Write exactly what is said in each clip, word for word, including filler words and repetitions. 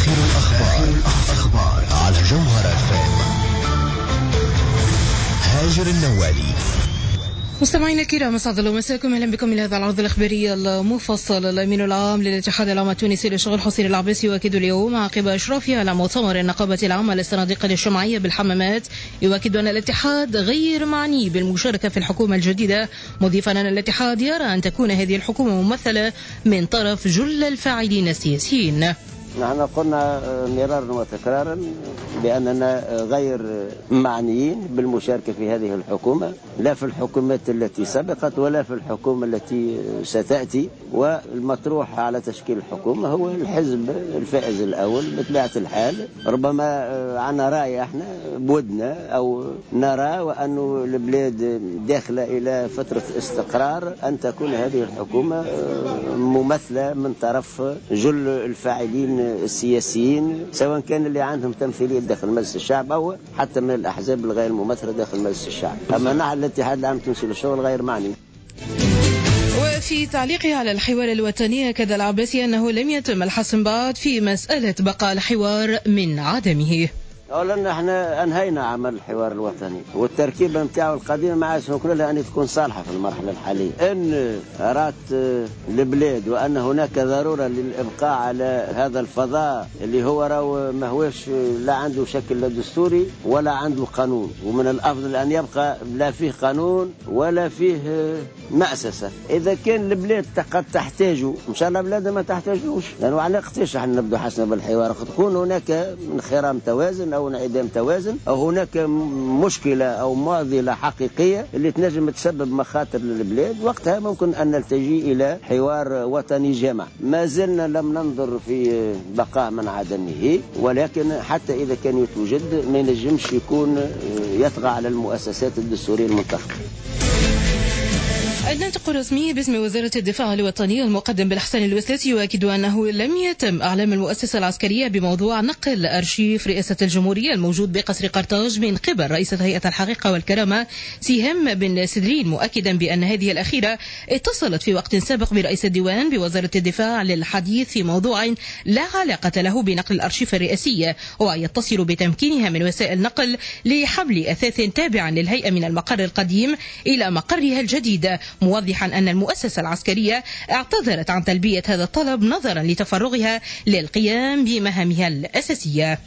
الأخبار, الأخبار على جوهرة اف ام. هاجر النوالي. مستمعينا الكرام، اسعد الله مساكم، اهلا بكم الى هذا العرض الاخباري المفصل. الامين العام للاتحاد العام التونسي للشغل حسين العباسي يؤكد اليوم عقب اشرافه على مؤتمر النقابه العامه للصناديق الشمعيه بالحمامات، يؤكد ان الاتحاد غير معني بالمشاركه في الحكومه الجديده، مضيفا ان الاتحاد يرى ان تكون هذه الحكومه ممثله من طرف جل الفاعلين السياسيين. نحن قلنا مرارا وتكرارا بأننا غير معنيين بالمشاركة في هذه الحكومة، لا في الحكومات التي سبقت ولا في الحكومة التي ستأتي، والمطروح على تشكيل الحكومة هو الحزب الفائز الأول بطبيعة الحال. ربما عنا رأي احنا بودنا أو نرى وأن البلاد داخلة إلى فترة استقرار، أن تكون هذه الحكومة ممثلة من طرف جل الفاعلين السياسيين، سواء كان اللي عندهم تمثيلية داخل مجلس الشعب أو حتى من الأحزاب الغير ممثلة داخل مجلس الشعب. أما نحن الاتحاد العام التونسي للشغل غير معني. وفي تعليقه على الحوار الوطني أكد العباسي أنه لم يتم الحسم بعد في مسألة بقاء الحوار من عدمه. أولا احنا انهينا عمل الحوار الوطني، والتركيبه نتاعو القديمه ما عادش نقول لها ان تكون صالحه في المرحله الحاليه. ان اراد البلاد وان هناك ضروره للابقاء على هذا الفضاء اللي هو راهو ما هوش لا عنده شكل لا دستوري ولا عنده قانون، ومن الافضل ان يبقى لا فيه قانون ولا فيه مؤسسه. اذا كان البلاد قد تحتاجه، ان شاء الله البلاد ما تحتاجوش، لانه على قتاش احنا نبدو حسنا بالحوار، قد تكون هناك انخرام توازن أو انعدام توازن، أو هناك مشكلة أو معضلة حقيقية اللي تنجم تسبب مخاطر للبلاد، وقتها ممكن أن نلتجي إلى حوار وطني جامع. ما زلنا لم ننظر في بقاء من عدمه، ولكن حتى إذا كان يتوجد ما ينجمش يكون يطغى على المؤسسات الدستورية المنتخبة. الناطق الرسمي باسم وزارة الدفاع الوطني المقدم بالحسن الوسلاتي يؤكد أنه لم يتم إعلام المؤسسة العسكرية بموضوع نقل أرشيف رئاسة الجمهورية الموجود بقصر قرطاج من قبل رئيسة هيئة الحقيقة والكرامة سهام بن سدرين، مؤكدا بأن هذه الأخيرة اتصلت في وقت سابق برئيس الديوان بوزارة الدفاع للحديث في موضوع لا علاقة له بنقل الأرشيف الرئاسية، ويتصل بتمكينها من وسائل نقل لحمل أثاث تابع للهيئة من المقر القديم إلى مقرها الجديد، موضحا أن المؤسسة العسكرية اعتذرت عن تلبية هذا الطلب نظرا لتفرغها للقيام بمهامها الأساسية.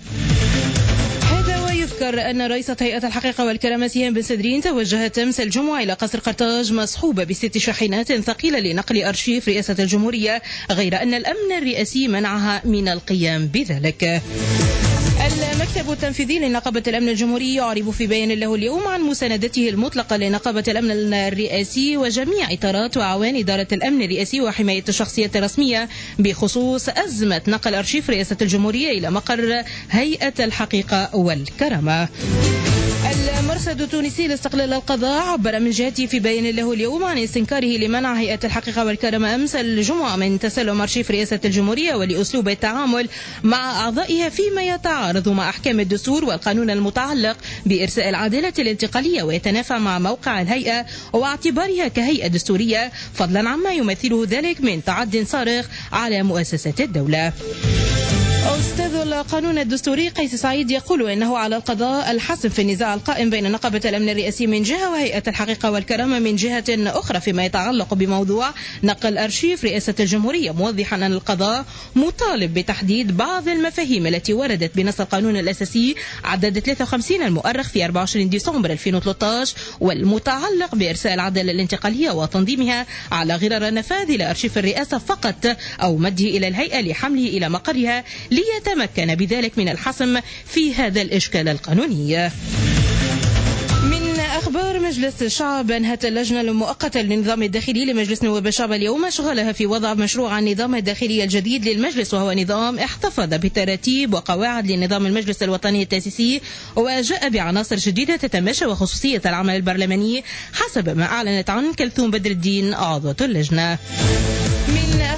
يذكر أن رئيسة هيئة الحقيقة والكرامة سهام بن سدرين توجهت أمس الجمعة إلى قصر قرطاج مصحوبة بست شاحنات ثقيلة لنقل أرشيف رئاسة الجمهورية، غير أن الأمن الرئاسي منعها من القيام بذلك. المكتب التنفيذي لنقابة الأمن الجمهوري يعرب في بيان له اليوم عن مساندته المطلقة لنقابة الأمن الرئاسي وجميع إطارات وأعوان إدارة الأمن الرئاسي وحماية الشخصيات الرسمية بخصوص أزمة نقل أرشيف رئاسة الجمهورية إلى مقر هيئة الحقيقة والكرامة. المرصد التونسي لاستقلال القضاء عبر من جهته في بيان له اليوم عن استنكاره لمنع هيئة الحقيقة والكرامة أمس الجمعة من تسلم أرشيف رئاسة الجمهورية ولأسلوب التعامل مع أعضائها فيما يتعارض مع أحكام الدستور والقانون المتعلق بإرساء العدالة الانتقالية ويتنافى مع موقع الهيئة واعتبارها كهيئة دستورية، فضلا عما يمثله ذلك من تعد صارخ على مؤسسات الدولة. أستاذ القانون الدستوري قيس سعيد يقول إنه على القضاء الحسم في النزاع القائم بين نقابة الأمن الرئاسي من جهة وهيئة الحقيقة والكرامة من جهة أخرى فيما يتعلق بموضوع نقل أرشيف رئاسة الجمهورية، موضحا أن القضاء مطالب بتحديد بعض المفاهيم التي وردت بنص القانون الأساسي عدد ثلاثة وخمسين المؤرخ في أربعة وعشرين ديسمبر ألفين وثلاثة عشر والمتعلق بإرساء العدالة الانتقالية وتنظيمها على غرار النفاذ إلى أرشيف الرئاسة فقط أو مده إلى الهيئة لحمله إلى مقرها ليتمكن بذلك من الحسم في هذا الإشكال القانوني. من أخبار مجلس الشعب، أنهت اللجنة المؤقتة للنظام الداخلي لمجلس نواب الشعب اليوم أشغالها في وضع مشروع النظام الداخلي الجديد للمجلس، وهو نظام احتفظ بتراتيب وقواعد لنظام المجلس الوطني التأسيسي وجاء بعناصر جديدة تتماشى وخصوصية العمل البرلماني حسب ما أعلنت عن كلثوم بدر الدين عضوة اللجنة. من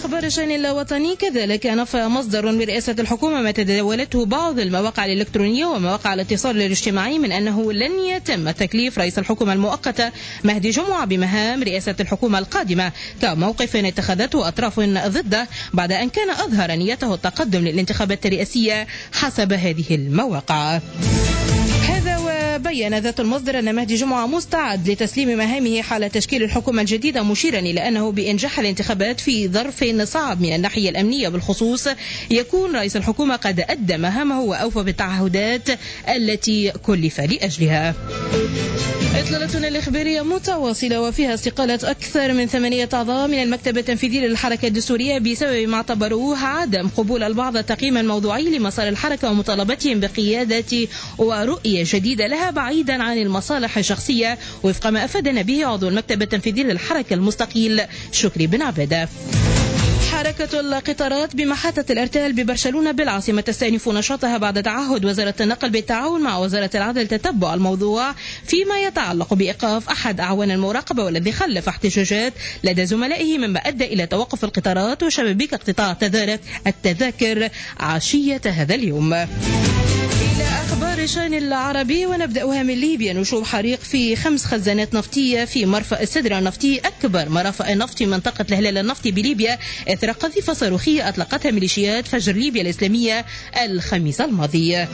أخبار الشأن الوطني كذلك نفى مصدر من رئاسة الحكومة ما تداولته بعض المواقع الإلكترونية ومواقع الاتصال الاجتماعي من أنه لن يتم تكليف رئيس الحكومة المؤقتة مهدي جمعة بمهام رئاسة الحكومة القادمة كموقف اتخذته أطراف ضده بعد أن كان أظهر نيته التقدم للانتخابات الرئاسية حسب هذه المواقع. هذا وبين ذات المصدر أن مهدي جمعة مستعد لتسليم مهامه حال تشكيل الحكومة الجديدة، مشيرا إلى أنه بإنجاح الانتخابات في ظرف صعب من الناحية الأمنية بالخصوص يكون رئيس الحكومة قد أدى مهامه وأوفى بالتعهدات التي كلف لأجلها. إطلالتنا الإخبارية متواصلة وفيها استقالة أكثر من ثمانية أعضاء من المكتب التنفيذي للحركة الدستورية بسبب ما اعتبروه عدم قبول البعض التقييم الموضوعي لمسار الحركة ومطالبتهم بقيادة ورؤية جديدة لها بعيدا عن المصالح الشخصية، وفق ما أفادنا به عضو المكتب التنفيذي للحركة المستقيل شكري بن عبادة. حركة القطارات بمحطة الارتال ببرشلونة بالعاصمة تستأنف نشاطها بعد تعهد وزارة النقل بالتعاون مع وزارة العدل تتبع الموضوع فيما يتعلق بإيقاف أحد أعوان المراقبة والذي خلف احتجاجات لدى زملائه مما أدى إلى توقف القطارات وشبابيك اقتطاع التذاكر عشية هذا اليوم. إلى أخبار الشأن العربي ونبدأها من ليبيا. نشوب حريق في خمس خزانات نفطية في مرفأ السدرة النفطي أكبر مرافأ النفط في منطقة الهلال النفطي بليبيا إثر قذيفة صاروخية أطلقتها ميليشيات فجر ليبيا الإسلامية الخميس الماضي.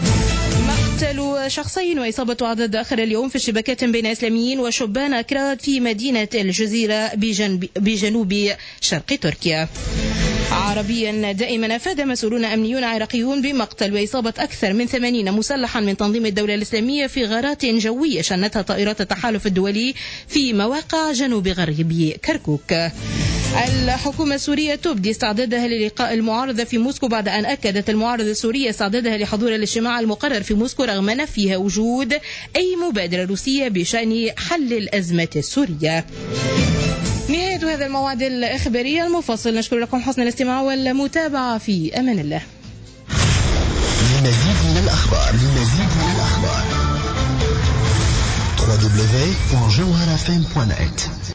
مقتل شخصين وإصابة عدد آخر اليوم في اشتباكات بين إسلاميين وشبان أكراد في مدينة الجزيرة بجنوب شرق تركيا. عربيا دائما أفاد مسؤولون أمنيون عراقيون بمقتل وإصابة أكثر من ثمانين مسلحا من تنظيم الدولة الإسلامية في غارات جوية شنتها طائرات التحالف الدولي في مواقع جنوب غربي كركوك. الحكومة السورية تبدي استعدادها للقاء المعارضة في موسكو بعد أن أكدت المعارضة السورية استعدادها لحضور الاجتماع المقرر في موسكو رغم نفيها وجود أي مبادرة روسية بشأن حل الأزمة السورية. نهاية هذا الموعد الإخباري المفصل، نشكر لكم حسن الاستماع والمتابعة في أمان الله. لمزيد من الأخبار لمزيد من الأخبار دبليو دبليو دبليو دوت جوهرة إف إم دوت نت